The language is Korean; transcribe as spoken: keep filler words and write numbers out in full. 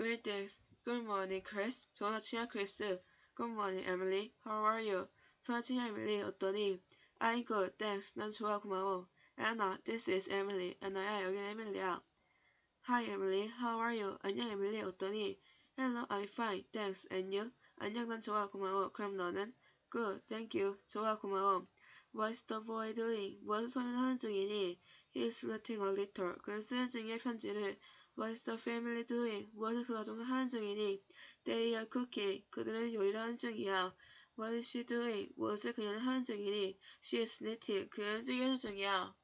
Greetings. Good morning, Chris. 좋은 아침이야, 크리스. Good morning, Emily. How are you? 좋은 아침이야, 에밀리. 어떠니? I'm good, thanks. 난 좋아, 고마워. Anna, this is Emily. Anna야, 여긴 에밀리야. Hi, Emily. How are you? 안녕, 에밀리. 어떠니? Hello, I'm fine, thanks. And you? 안녕, 난 좋아, 고마워. 그럼 너는? Good, thank you. 좋아, 고마워. What's the boy doing? 무엇을 소년 하는 중이니? He's writing a letter. 그는 쓰는 중이의 편지를. What's the family doing? 무엇을 그 가족은 하는 중이니? They are cooking. 그들은 요리를 하는 중이야. What is she doing? 무엇을 그녀는 하는 중이니? She is knitting. 그녀는 뜨개질 중이야.